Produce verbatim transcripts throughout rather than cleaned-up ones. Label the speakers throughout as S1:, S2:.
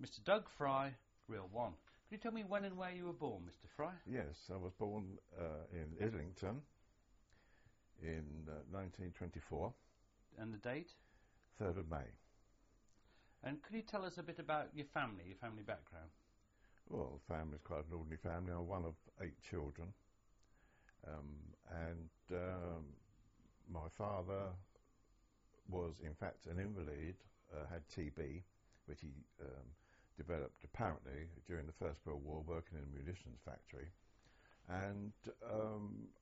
S1: Mister Doug Fry, Real One. Could you tell me when and where you were born, Mister Fry?
S2: Yes, I was born uh, in Islington in uh, nineteen twenty-four.
S1: And the date?
S2: third of May.
S1: And could you tell us a bit about your family, your family background?
S2: Well, the family's quite an ordinary family. I'm one of eight children. Um, and um, my father was, in fact, an invalid, uh, had T B, which he um, developed apparently during the First World War, working in a munitions factory. And um,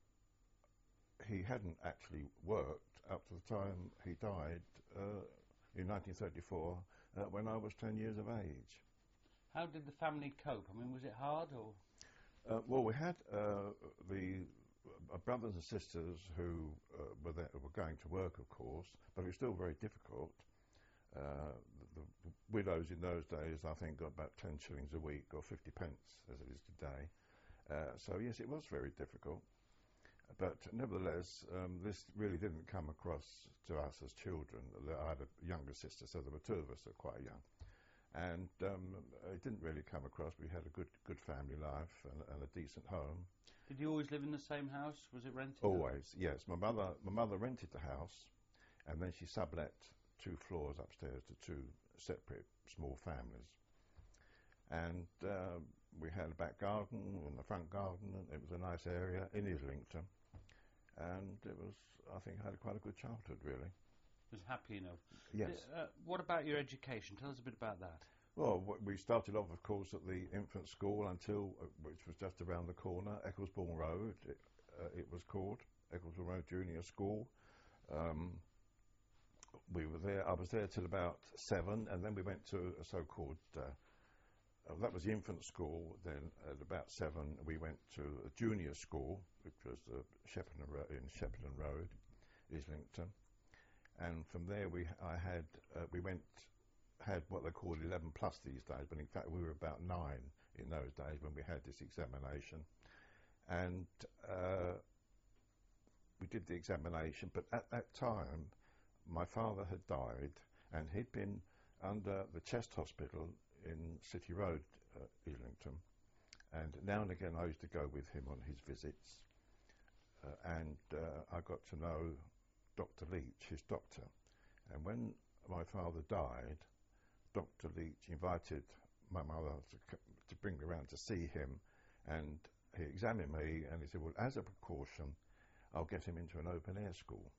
S2: he hadn't actually worked up to the time he died uh, in nineteen thirty-four, uh, when I was ten years of age.
S1: How did the family cope? I mean, was it hard or...?
S2: Uh, well, we had uh, the uh, brothers and sisters who uh, were, there, were going to work, of course, but it was still very difficult. Uh, the, the widows in those days, I think, got about ten shillings a week, or fifty pence, as it is today. Uh, so, yes, it was very difficult. But nevertheless, um, this really didn't come across to us as children. I had a younger sister, so there were two of us that were quite young. And um, it didn't really come across. We had a good good family life and, and a decent home.
S1: Did you always live in the same house? Was it rented?
S2: Always, yes. My mother, my mother rented the house, and then she sublet two floors upstairs to two separate small families. And uh, we had a back garden and a front garden, and it was a nice area in Islington. And it was, I think, I had quite a good childhood, really.
S1: Was happy enough.
S2: Yes.
S1: Uh, what about your education? Tell us a bit about that.
S2: Well, we started off, of course, at the infant school until, uh, which was just around the corner, Ecclesbourne Road, it, uh, it was called, Ecclesbourne Road Junior School. Um, we were there, I was there till about seven, and then we went to a so-called, uh, uh, that was the infant school. Then at about seven, we went to a junior school, which was uh, Shepperton Ro- in Shepperton Road, Islington. And from there, we I had uh, we went had what they called eleven plus these days, but in fact we were about nine in those days when we had this examination. And uh, we did the examination, but at that time, my father had died, and he'd been under the chest hospital in City Road, uh, Islington. And now and again, I used to go with him on his visits, uh, and uh, I got to know Doctor Leach, his doctor. And when my father died, Doctor Leach invited my mother to, to bring me around to see him, and he examined me and he said, well, as a precaution, I'll get him into an open-air school.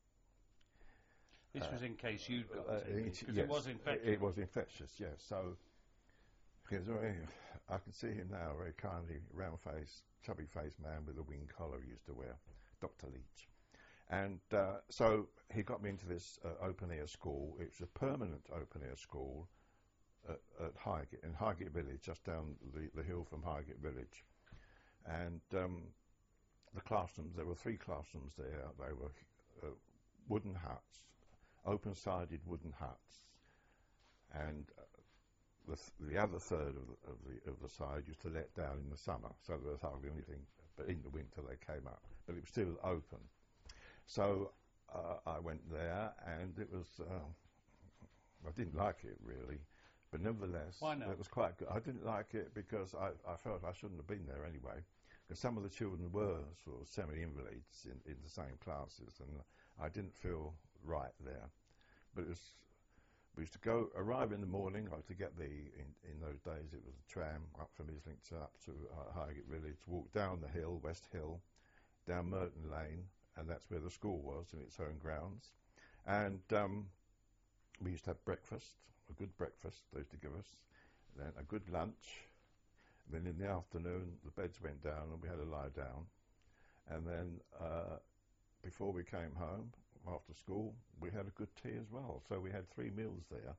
S1: This uh, was in case you'd got it, because
S2: yes,
S1: it was infectious.
S2: It was infectious, yes. So he was very, I can see him now, a very kindly, round-faced, chubby-faced man with a wing collar he used to wear, Doctor Leach. And uh, so he got me into this uh, open-air school. It was a permanent open-air school at, at Highgate, in Highgate Village, just down the, the hill from Highgate Village. And um, the classrooms, there were three classrooms there. They were uh, wooden huts, open-sided wooden huts. And uh, the, th- the other third of the, of, the, of the side used to let down in the summer, so there was hardly anything, but in the winter they came up. But it was still open. So uh, I went there, and it was, uh, I didn't like it really, but nevertheless,
S1: Why not?
S2: It was quite good. I didn't like it because I, I felt I shouldn't have been there anyway, because some of the children were sort of semi-invalids in, in the same classes, and I didn't feel right there. But it was, we used to go, arrive in the morning, I had to get the, in, in those days it was a tram up from Islington up to uh, Highgate Village, walk down the hill, West Hill, down Merton Lane, and that's where the school was in its own grounds. And um, we used to have breakfast, a good breakfast they used to give us, then a good lunch, and then in the afternoon the beds went down and we had to lie down. And then uh, before we came home, after school, we had a good tea as well. So we had three meals there.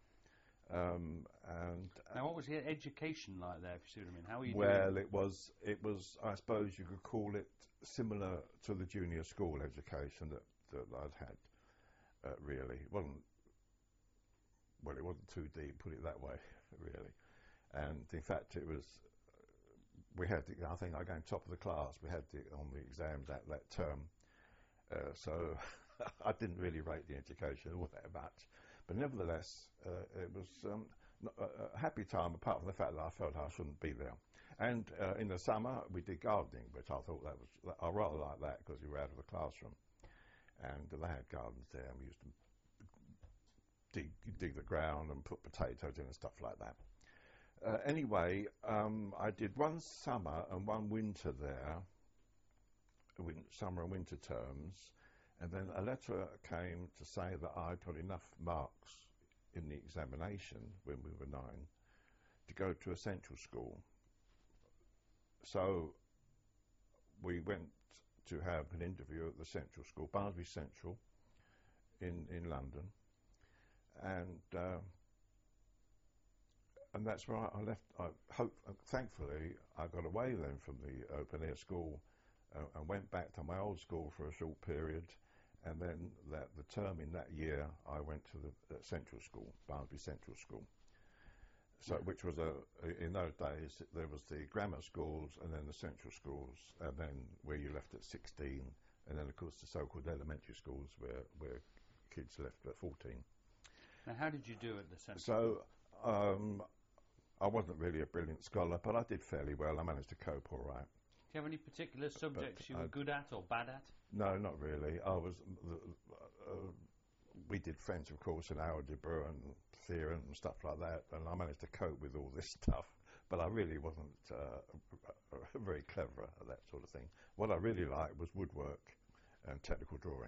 S2: Um, and
S1: now, what was your education like there, if you see what I mean? How were you
S2: well,
S1: doing?
S2: it was, it was, I suppose you could call it similar to the junior school education that, that I'd had, uh, really. It wasn't, well, it wasn't too deep, put it that way, really. And in fact, it was, we had, the, I think I came top of the class, we had the, on the exam that, that term. Uh, so I didn't really rate the education all that much, but nevertheless, uh, it was um, n- a, a happy time, apart from the fact that I felt I shouldn't be there. And uh, in the summer, we did gardening, which I thought that was, I rather like that because you were out of the classroom. And they had gardens there, and we used to dig, dig the ground and put potatoes in and stuff like that. Uh, anyway, um, I did one summer and one winter there, win- summer and winter terms, and then a letter came to say that I'd got enough marks in the examination when we were nine to go to a central school. So we went to have an interview at the central school, Barnsley Central, in, in London, and uh, and that's where I left. I hope, thankfully, I got away then from the open air school uh, and went back to my old school for a short period, and then that the term in that year I went to the uh, central school, Barnsley Central School. So, which was a, in those days, there was the grammar schools and then the central schools, and then where you left at sixteen, and then of course the so-called elementary schools where, where kids left at fourteen.
S1: Now, how did you do at the central?
S2: So, um, I wasn't really a brilliant scholar, but I did fairly well. I managed to cope all right.
S1: Do you have any particular subjects
S2: But
S1: you were
S2: I'd-
S1: good at or bad at?
S2: No, not really. I was. Uh, uh, we did French, of course, and algebra and theorem and stuff like that, and I managed to cope with all this stuff. But I really wasn't uh, very clever at that sort of thing. What I really liked was woodwork and technical drawing,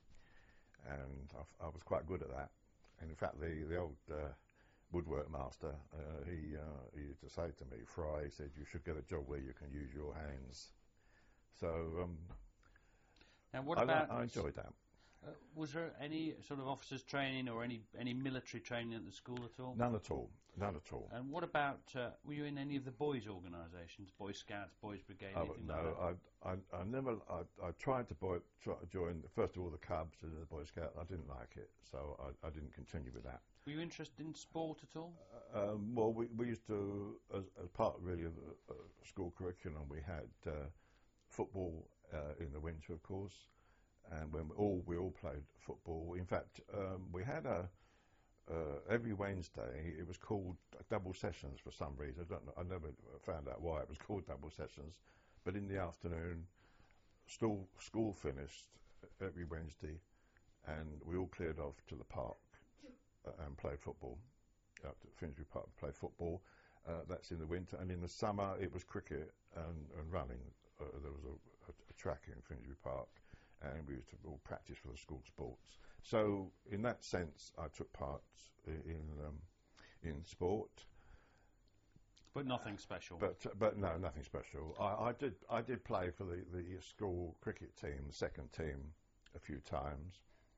S2: and I, I was quite good at that. And in fact, the the old uh, woodwork master, uh, he uh, he used to say to me, Fry, he said, you should get a job where you can use your hands. So um,
S1: Now, what
S2: I,
S1: about?
S2: I enjoyed that.
S1: Uh, was there any sort of officers' training or any any military training at the school at all?
S2: None at all. None at all.
S1: And what about? Uh, were you in any of the boys' organisations, Boy Scouts, Boys Brigade,
S2: Oh,
S1: anything like
S2: no,
S1: that?
S2: I, I, I never. I, I tried to boy, try to join first of all the Cubs and the Boy Scout. I didn't like it, so I, I didn't continue with that.
S1: Were you interested in sport at all?
S2: Um, well, we, we used to, as, as part really of the uh, school curriculum, we had uh, football uh, in the winter, of course, and when we all we all played football. In fact, um, we had a uh, every Wednesday. It was called double sessions for some reason. I don't know. I never found out why it was called double sessions. But in the afternoon, school school finished every Wednesday, and we all cleared off to the park uh, and played football. Up to Finsbury Park, play football. Uh, that's in the winter, and in the summer it was cricket and, and running. Uh, there was a, a, a track in Finsbury Park, and we used to all practice for the school sports. So, in that sense, I took part in um, in sport.
S1: But nothing special.
S2: But uh, but no, nothing special. I, I did I did play for the, the school cricket team, the second team, a few times.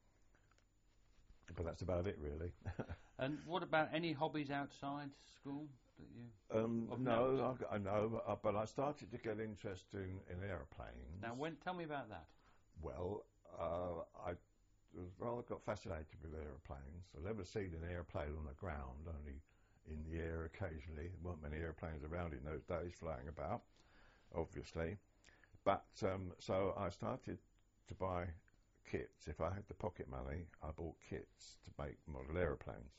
S2: But that's about it, really.
S1: And what about any hobbies outside school that you?
S2: Um,
S1: Of
S2: no,
S1: note.
S2: I, I know, uh, but I started to get interested in, in aeroplanes.
S1: Now, when tell me about that.
S2: Well, uh, I was rather got fascinated with aeroplanes. I'd never seen an airplane on the ground, only in the air occasionally. There weren't many airplanes around in those days flying about, obviously. But um, so I started to buy kits. If I had the pocket money, I bought kits to make model aeroplanes.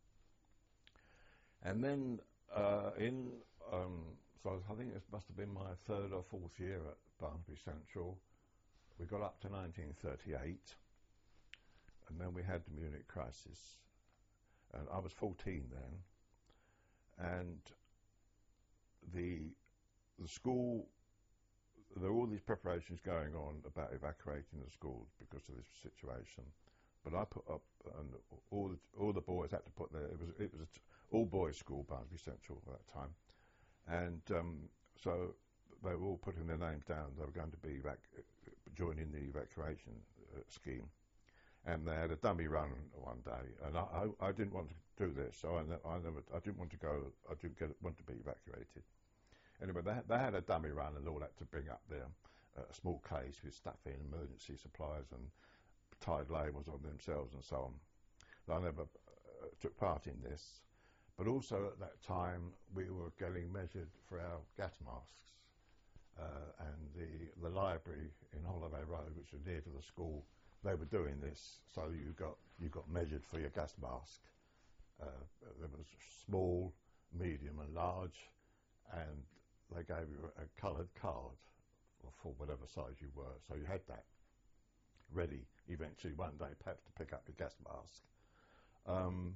S2: And then uh, in, um, so I think this must have been my third or fourth year at Barnsley Central, we got up to nineteen thirty-eight, and then we had the Munich crisis. And I was fourteen then, and the the school, there were all these preparations going on about evacuating the schools because of this situation. But I put up, and all the, all the boys had to put their, it was it was an all boys school, Barnsley Central at that time, and um, so they were all putting their names down. They were going to be evac- joining the evacuation uh, scheme, and they had a dummy run one day, and I, I, I didn't want to do this, so I, ne- I never I didn't want to go. I didn't get want to be evacuated. Anyway, they, they had a dummy run, and all had to bring up their uh, small case with stuff in, emergency supplies, and tied labels on themselves and so on. I never uh, took part in this, but also at that time we were getting measured for our gas masks, uh, and the the library in Holloway Road, which was near to the school, they were doing this, so you got you got measured for your gas mask, Uh, there was small, medium and large, and they gave you a, a coloured card for, for whatever size you were. So you had that ready eventually one day, perhaps to pick up your gas mask. Um,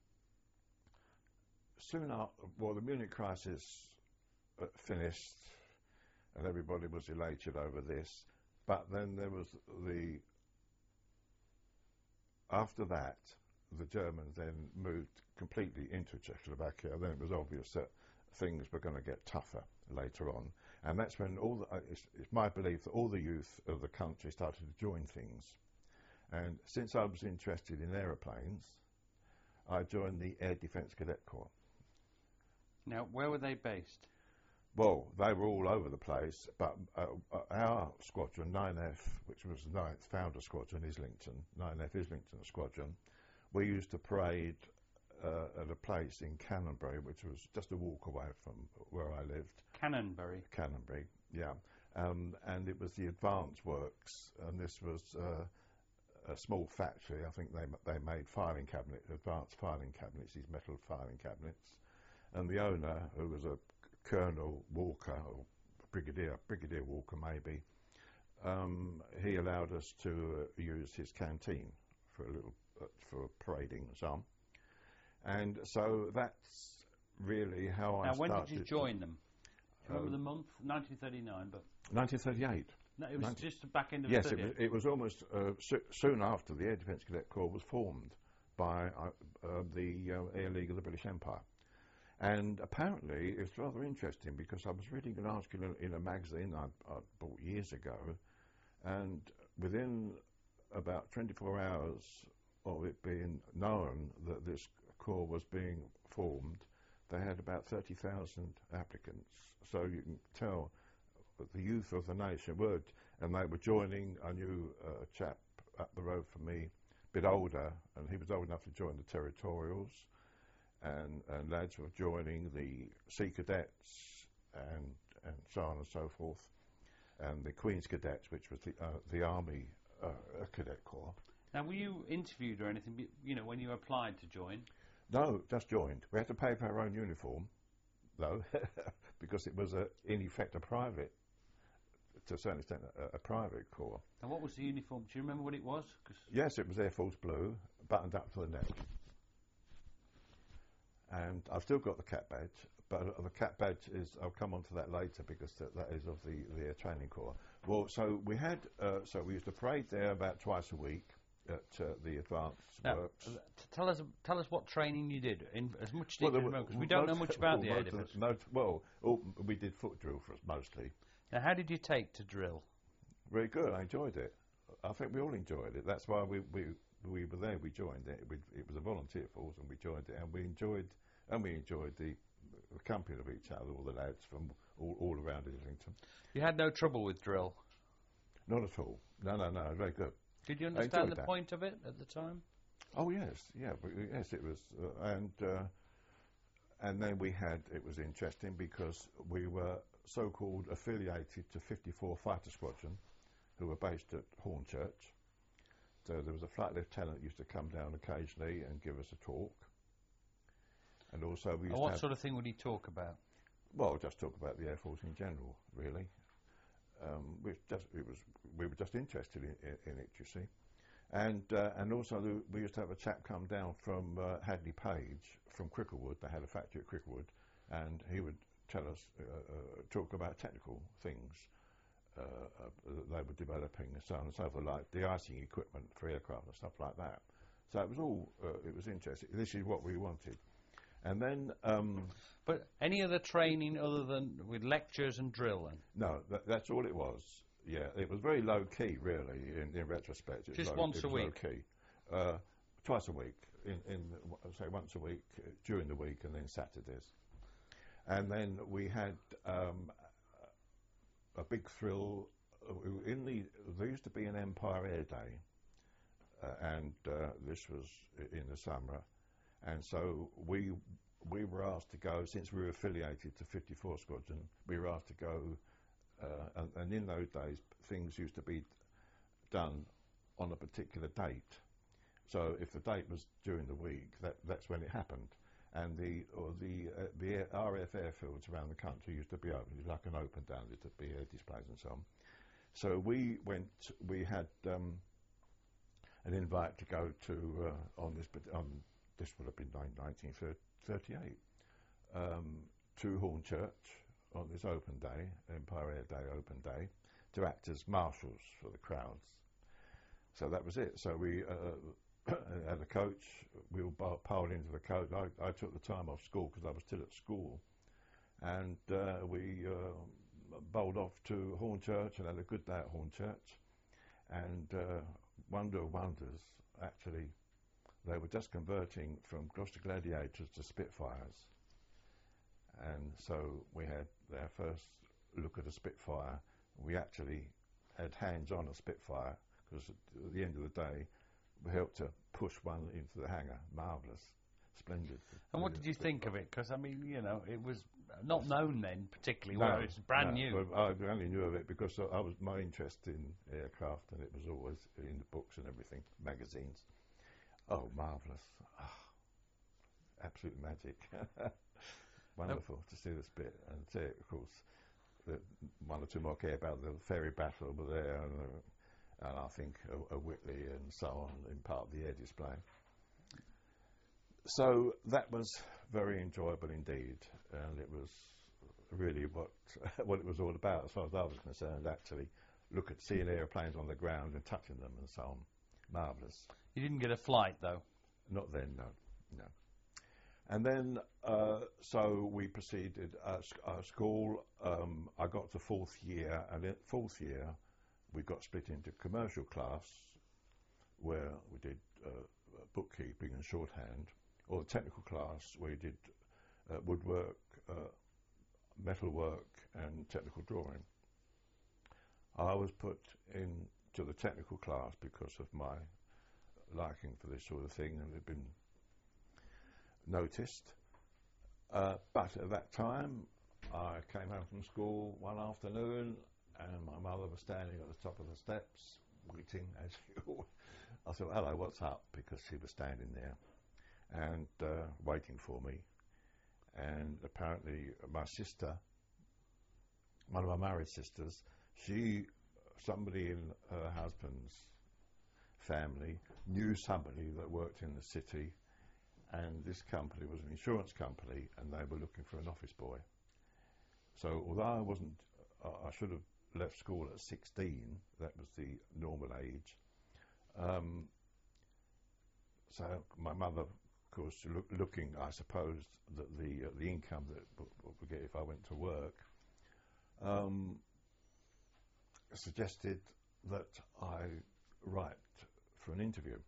S2: soon after, well, the Munich crisis uh, finished, and everybody was elated over this. But then there was the, after that, the Germans then moved completely into Czechoslovakia. Then it was obvious that things were going to get tougher later on. And that's when all the, uh, it's, it's my belief that all the youth of the country started to join things. And since I was interested in aeroplanes, I joined the Air Defence Cadet Corps.
S1: Now, where were they based?
S2: Well, they were all over the place, but uh, uh, our squadron, nine F, which was the ninth Founder Squadron, Islington, nine F Islington Squadron, we used to parade uh, at a place in Canonbury, which was just a walk away from where I lived.
S1: Canonbury?
S2: Canonbury, yeah. Um, and it was the Advanced Works, and this was uh, a small factory. I think they they made filing cabinets, advanced filing cabinets, these metal filing cabinets. And the owner, who was a Colonel Walker, or Brigadier, Brigadier Walker maybe, um, he allowed us to uh, use his canteen for a little, uh, for parading and so on. And so that's really how
S1: now,
S2: I started.
S1: Now, when did you join them? Do you remember
S2: uh,
S1: the month? nineteen thirty-nine, but...
S2: nineteen thirty-eight.
S1: No, it was
S2: nineteen
S1: just the back end of
S2: yes,
S1: thirty-eight.
S2: Yes, it, it was almost uh, so, soon after the Air Defence Cadet Corps was formed by uh, uh, the uh, Air League of the British Empire. And apparently it's rather interesting because I was reading an article in, in a magazine I, I bought years ago, and within about twenty-four hours of it being known that this corps was being formed, they had about thirty thousand applicants. So you can tell the youth of the nation were, and they were joining. I knew a chap up the road from me, a bit older, and he was old enough to join the Territorials. And, and lads were joining the Sea Cadets and and so on and so forth, and the Queen's Cadets, which was the uh, the Army uh, Cadet Corps.
S1: Now, were you interviewed or anything? You know, when you applied to join?
S2: No, just joined. We had to pay for our own uniform, though, because it was a, in effect a private, to a certain extent, a, a private corps.
S1: And what was the uniform? Do you remember what it was? 'Cause
S2: yes, it was Air Force blue, buttoned up to the neck. And I've still got the cap badge, but the cap badge is, I'll come on to that later because that, that is of the, the Air Training Corps. Well, so we had, uh, so we used to parade there about twice a week at uh, the Advanced
S1: now,
S2: Works.
S1: t- tell us tell us what training you did, in as much
S2: Well,
S1: detail as because we don't know much about the Air Defence.
S2: No, well, all, we did foot drill for us mostly.
S1: Now, how did you take to drill?
S2: Very good, I enjoyed it. I think we all enjoyed it. That's why we, we we were there, we joined it. We, it was a volunteer force and we joined it, and we enjoyed and we enjoyed the, the company of each other, all the lads from all, all around Islington.
S1: You had no trouble with drill?
S2: Not at all. No, no, no, very good.
S1: Did you understand the
S2: that.
S1: point of it at the time?
S2: Oh yes, yeah, but, yes, it was, uh, and uh, and then we had, it was interesting because we were so-called affiliated to fifty-four Fighter Squadron, who were based at Hornchurch. So there was a flight lieutenant used to come down occasionally and give us a talk. And also we used
S1: and what
S2: to have,
S1: sort of thing would he talk about?
S2: Well, just talk about the Air Force in general, really. Um, we just it was we were just interested in, in, in it, you see. And uh, and also the, we used to have a chap come down from uh, Hadley Page from Cricklewood. They had a factory at Cricklewood, and he would tell us uh, uh, talk about technical things uh, uh, that they were developing and so on and so forth, like de-icing equipment for aircraft and stuff like that. So it was all uh, it was interesting. This is what we wanted. And then, um,
S1: but any other training other than with lectures and drill? Then
S2: no, that, that's all it was. Yeah, it was very low key, really. In, in retrospect, it
S1: just
S2: was low,
S1: once
S2: it
S1: a
S2: was
S1: week.
S2: Low key, uh, twice a week. In, in say once a week uh, during the week, and then Saturdays. And then we had um, a big thrill. In the there used to be an Empire Air Day, uh, and uh, this was in the summer. And so we we were asked to go, since we were affiliated to fifty-four Squadron, we were asked to go, uh, and, and in those days things used to be done on a particular date. So if the date was during the week, that, that's when it happened. And the or the uh, the R A F airfields around the country used to be open. It was like an open down. There'd be air displays and so on. So we went. We had um, an invite to go to uh, on this. But on this would have been nineteen thirty-eight um, to Hornchurch on this open day, Empire Air Day open day, to act as marshals for the crowds. So that was it. So we. Uh, had a coach, we all piled into the coach. I, I took the time off school because I was still at school, and uh, we uh, bowled off to Hornchurch and had a good day at Hornchurch. And uh, wonder of wonders, actually, they were just converting from Gloucester Gladiators to Spitfires, and so we had our first look at a Spitfire. We actually had hands on a Spitfire because at the end of the day, we helped to push one into the hangar. Marvellous, splendid.
S1: And what did you think of it? Because, I mean, you know, it was not known then particularly.
S2: No,
S1: well, it's brand
S2: no,
S1: new.
S2: I only knew of it because I was my interest in aircraft, and it was always in the books and everything, magazines. Oh, marvellous. Oh, absolute magic. Wonderful to see this bit. And see, of course, the one or two more care about the ferry battle were there, and, uh, and I think a, a Whitley and so on in part of the air display. So that was very enjoyable indeed, and it was really what what it was all about as far as I was concerned. Actually, look at seeing airplanes on the ground and touching them and so on. Marvellous.
S1: You didn't get a flight though?
S2: Not then, no, no. And then, uh, so we proceeded at sc- uh, school. Um, I got to fourth year, and in fourth year, we got split into commercial class, where we did uh, bookkeeping and shorthand, or the technical class, where we did uh, woodwork, uh, metalwork, and technical drawing. I was put into the technical class because of my liking for this sort of thing, and it had been noticed. Uh, but at that time, I came home from school one afternoon, and my mother was standing at the top of the steps, waiting as usual. I thought, hello, what's up? Because she was standing there and uh, waiting for me. And apparently my sister, one of my married sisters, she, somebody in her husband's family knew somebody that worked in the city, and this company was an insurance company, and they were looking for an office boy. So although I wasn't, uh, I should have left school at sixteen, that was the normal age. Um, so my mother, of course, look, looking, I suppose, that the uh, the income that I would get if I went to work, um, suggested that I write for an interview.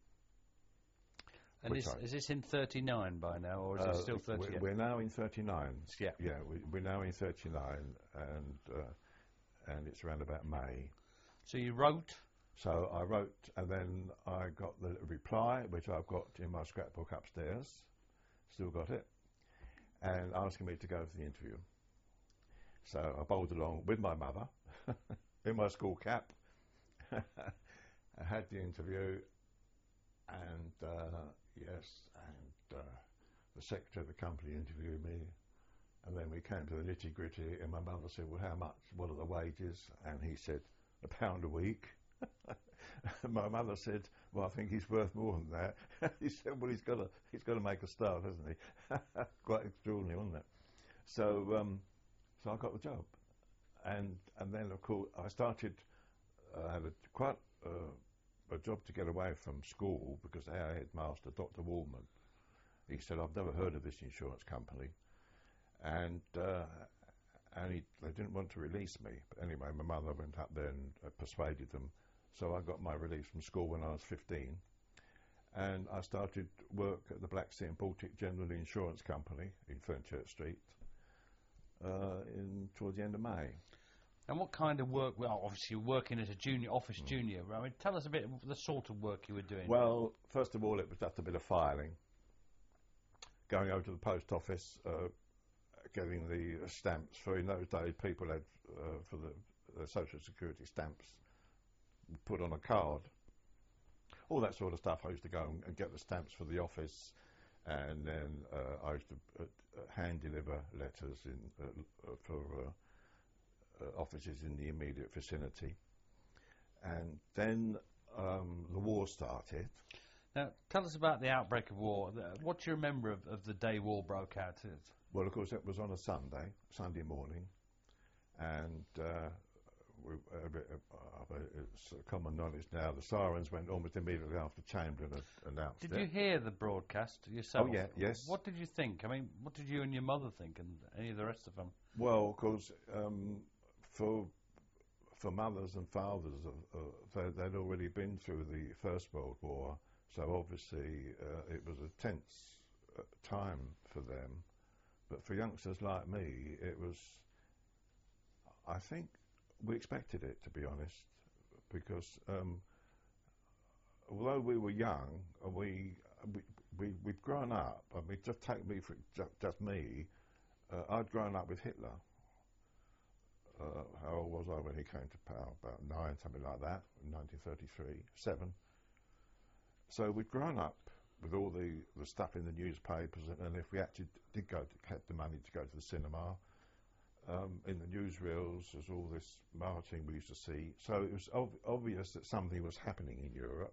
S1: And is, is this in thirty-nine by now, or is uh, it still thirty-eight?
S2: We're, we're now in thirty-nine.
S1: Yeah,
S2: yeah, we, we're now in thirty-nine, and uh, and it's around about May.
S1: So you wrote?
S2: So I wrote, and then I got the reply, which I've got in my scrapbook upstairs. Still got it, and asking me to go for the interview. So I bowled along with my mother in my school cap. I had the interview, and uh, yes, and uh, the secretary of the company interviewed me, and then we came to the nitty gritty, and my mother said, well, how much, what are the wages? And he said, a pound a week. My mother said, well, I think he's worth more than that. He said, well, he's got to he's got to make a start, hasn't he? Quite extraordinary, wasn't it? So, um, so I got the job, and and then of course I started. I uh, had a, quite uh, a job to get away from school because our headmaster, Doctor Wallman, he said, I've never heard of this insurance company, and uh, and he, they didn't want to release me. But anyway, my mother went up there and uh, persuaded them. So I got my release from school when I was fifteen, and I started work at the Black Sea and Baltic General Insurance Company in Fernchurch Street uh, in towards the end of May.
S1: And what kind of work? Well, obviously you're working as a junior office mm. junior. I mean, tell us a bit of the sort of work you were doing.
S2: Well, first of all, it was just a bit of filing, going over to the post office, uh, getting the stamps. For in those days, people had uh, for the, the social security stamps put on a card, all that sort of stuff. I used to go and, and get the stamps for the office, and then uh, I used to uh, hand deliver letters in uh, for uh, uh, offices in the immediate vicinity. And then um, the war started.
S1: Now, tell us about the outbreak of war. What do you remember of, of the day war broke out?
S2: Well, of course, it was on a Sunday, Sunday morning, and uh, we, uh, uh, it's common knowledge now, the sirens went almost immediately after Chamberlain had announced
S1: Did
S2: it.
S1: you hear the broadcast yourself?
S2: Oh, yeah, yes.
S1: What did you think? I mean, what did you and your mother think, and any of the rest of them?
S2: Well, of course, um, for for mothers and fathers, uh, uh, they, they'd already been through the First World War, so obviously uh, it was a tense uh, time for them. But for youngsters like me, it was, I think, we expected it, to be honest, because um, although we were young, we, we, we, we'd grown up. I mean, just take me for just, just me, uh, I'd grown up with Hitler. Uh, how old was I when he came to power? About nine, something like that, in nineteen thirty-three, seven. So we'd grown up with all the, the stuff in the newspapers, and, and if we actually did go to, had the money to go to the cinema, um, in the newsreels there's all this marching we used to see. So it was ob obvious that something was happening in Europe,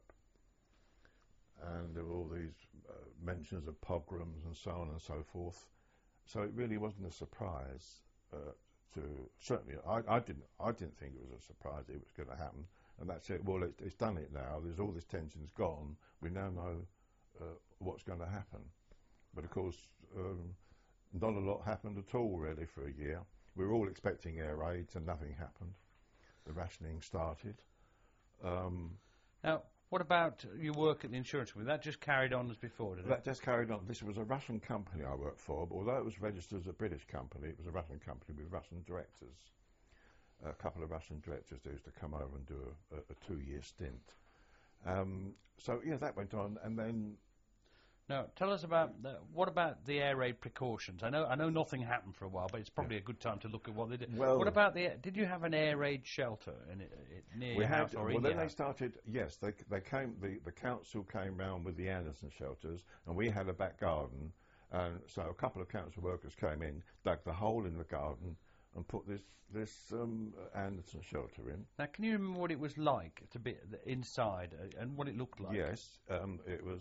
S2: and there were all these uh, mentions of pogroms and so on and so forth. So it really wasn't a surprise. Uh, to certainly, I, I didn't. I didn't think it was a surprise it was going to happen. And that's it. Well, it, it's done it now. There's all this tension's gone. We now know uh, what's going to happen. But of course, um, not a lot happened at all really for a year. We were all expecting air raids, and nothing happened. The rationing started. Um,
S1: now, what about your work at the insurance company? That just carried on as before, did it?
S2: That just carried on. This was a Russian company I worked for, but although it was registered as a British company, it was a Russian company with Russian directors. A couple of Russian directors used to come over and do a, a, a two-year stint. Um, so, yeah, that went on, and then...
S1: Now, tell us about, the, what about the air raid precautions? I know I know nothing happened for a while, but it's probably yeah. a good time to look at what they did.
S2: Well,
S1: what about the, did you have an air raid shelter in it, it, near
S2: we
S1: your
S2: had,
S1: house or
S2: well,
S1: in
S2: then
S1: your
S2: they
S1: house?
S2: started, yes, they, they came, the, the council came round with the Anderson shelters, and we had a back garden, and so a couple of council workers came in, dug the hole in the garden, and put this this um, Anderson shelter in.
S1: Now, can you remember what it was like to be inside uh, and what it looked like?
S2: Yes, um, it was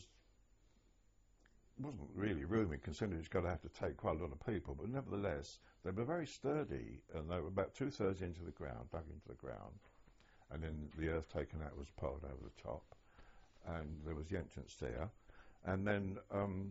S2: wasn't really roomy, considering it's going to have to take quite a lot of people, but nevertheless, they were very sturdy, and they were about two-thirds into the ground, dug into the ground, and then the earth taken out was piled over the top, and there was the entrance there, and then um,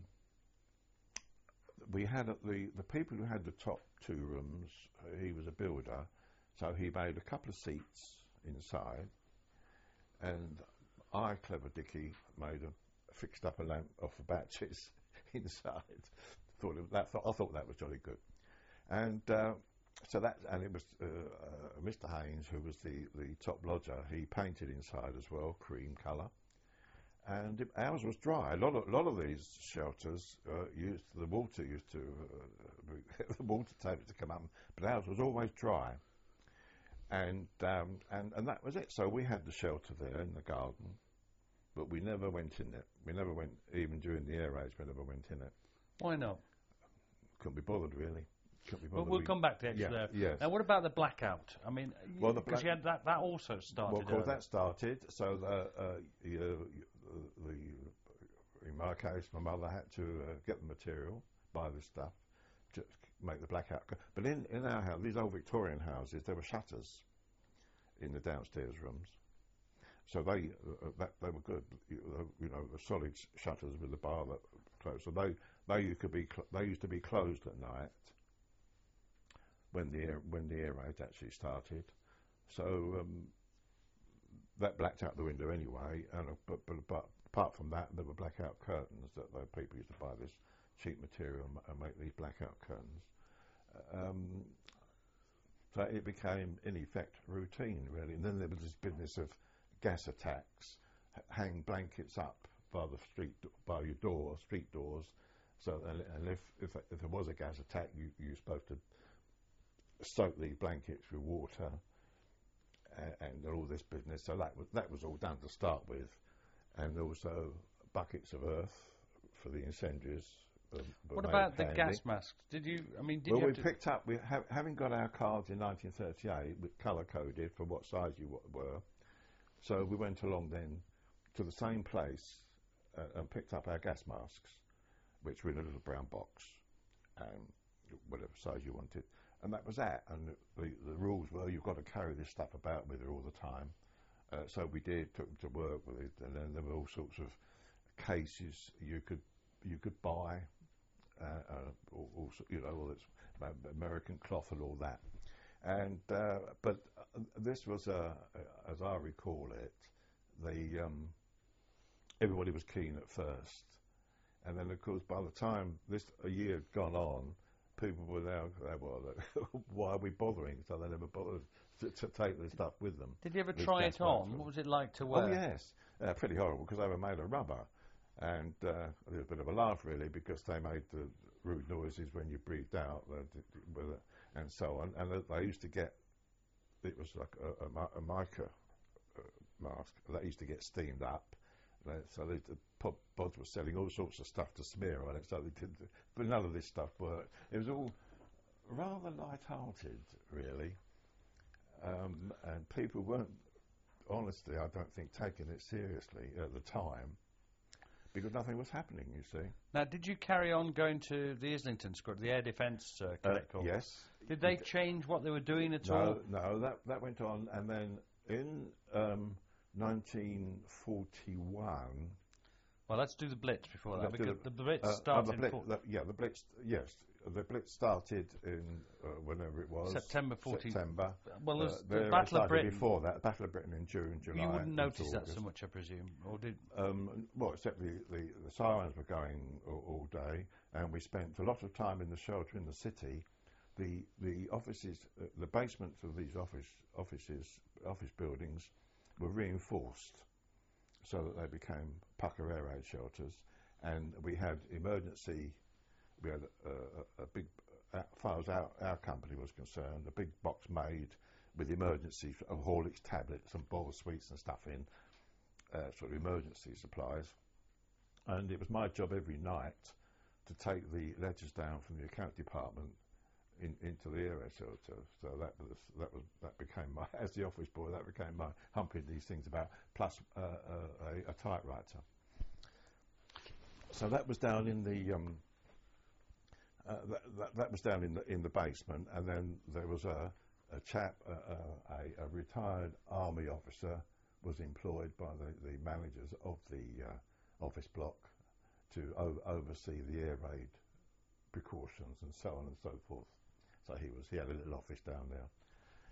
S2: we had the the people who had the top two rooms. Uh, he was a builder, so he made a couple of seats inside, and I, clever Dicky, made a fixed up a lamp off the batches inside. Thought it, that thought, I thought that was jolly good, and uh, so that and it was uh, uh, Mister Haynes, who was the the top lodger. He painted inside as well, cream colour. And it, ours was dry. A lot of, lot of these shelters uh, used the water used to uh, the water table to come up, but ours was always dry. And um, and and that was it. So we had the shelter there in the garden, but we never went in it. We never went, even during the air raids. We never went in it.
S1: Why not?
S2: Couldn't be bothered really. Couldn't be bothered.
S1: Well, we'll
S2: we,
S1: come back to it.
S2: Yeah, yes.
S1: Now, what about the blackout? I mean,
S2: well,
S1: because you had that that also started.
S2: Well, of course,
S1: early.
S2: that started. So the, uh, you, the in my case, my mother had to uh, get the material, buy the stuff, to make the blackout. But in, in our house, these old Victorian houses, there were shutters in the downstairs rooms. So they uh, that, they were good, you, you know, the solid sh shutters with the bar that closed. So they they could be cl they used to be closed at night when the air, when the air raid actually started. So um, that blacked out the window anyway. And uh, but, but but apart from that, there were blackout curtains that the people used to buy this cheap material and, and make these blackout curtains. Um, so it became in effect routine really. And then there was this business of gas attacks, hang blankets up by the street, by your door, street doors. So, and if, if if there was a gas attack, you you're supposed to soak the blankets with water, and, and all this business. So that was that was all done to start with, and also buckets of earth for the incendiaries. Um, were
S1: What
S2: made
S1: about the
S2: handy.
S1: gas masks? Did you? I mean, did
S2: Well,
S1: you
S2: we
S1: have to
S2: picked up, we ha- having got our cards in nineteen thirty-eight, with colour coded for what size you w- were. So we went along then to the same place uh, and picked up our gas masks, which were in a little brown box, um, whatever size you wanted. And that was that. And the, the rules were you've got to carry this stuff about with you all the time. Uh, so we did, took them to work with it, and then there were all sorts of cases you could you could buy, uh, uh, all, all, you know, all this American cloth and all that. And uh, but uh, this was, uh, as I recall it, the um, everybody was keen at first, and then of course by the time this a year had gone on, people were now uh, well, why are we bothering? So they never bothered to, to take this stuff with them.
S1: Did you ever
S2: This
S1: try
S2: gas
S1: it on?
S2: mask.
S1: What was it like to wear?
S2: Oh yes, uh, pretty horrible because they were made of rubber, and uh, there was a bit of a laugh really because they made the rude noises when you breathed out, uh, and so on. And they used to get, it was like a, a, a mica uh, mask that used to get steamed up. Uh, so they, the pub, pods were selling all sorts of stuff to smear on it. So they did, but none of this stuff worked. It was all rather light-hearted, really, um, and people weren't. Honestly, I don't think taking it seriously at the time because nothing was happening, you see.
S1: Now, did you carry on going to the Islington Squad, the Air Defence uh,
S2: Uh,
S1: Cadet Corps?
S2: yes.
S1: Did they change what they were doing at
S2: No,
S1: all?
S2: no, that, that went on, and then in um, nineteen forty-one...
S1: Well, let's do the Blitz before that,
S2: Let's do
S1: because the,
S2: the-
S1: Blitz
S2: uh,
S1: started
S2: the
S1: in
S2: Blitz,
S1: four-
S2: the, yeah, the Blitz, yes, the Blitz started in uh, whenever it was.
S1: September fourteen.
S2: September.
S1: Well,
S2: Uh,
S1: there's
S2: there
S1: the
S2: it
S1: Battle of
S2: started
S1: Britain.
S2: before that, Battle of Britain in June, July.
S1: You wouldn't
S2: into
S1: notice that
S2: August.
S1: so much, I presume, or did?
S2: Um, well, except the, the, the sirens were going all, all day, and we spent a lot of time in the shelter in the city. The the offices, uh, the basements of these office offices, office buildings, were reinforced, so that they became Pucker air raid shelters, and we had emergency. We had a, a, a big, as far as our, our company was concerned, a big box made with emergency of Horlicks tablets and bowl sweets and stuff in. Uh, sort of emergency supplies, and it was my job every night to take the ledgers down from the account department in, into the air raid shelter. So that was that was that became my, as the office boy, that became my humping these things about, plus uh, uh, a, a typewriter. So that was down in the um, uh, that, that, that was down in the in the basement, and then there was a a chap, uh, uh, a, a retired army officer, was employed by the, the managers of the uh, office block to o- oversee the air raid precautions and so on and so forth. So he was he had a little office down there.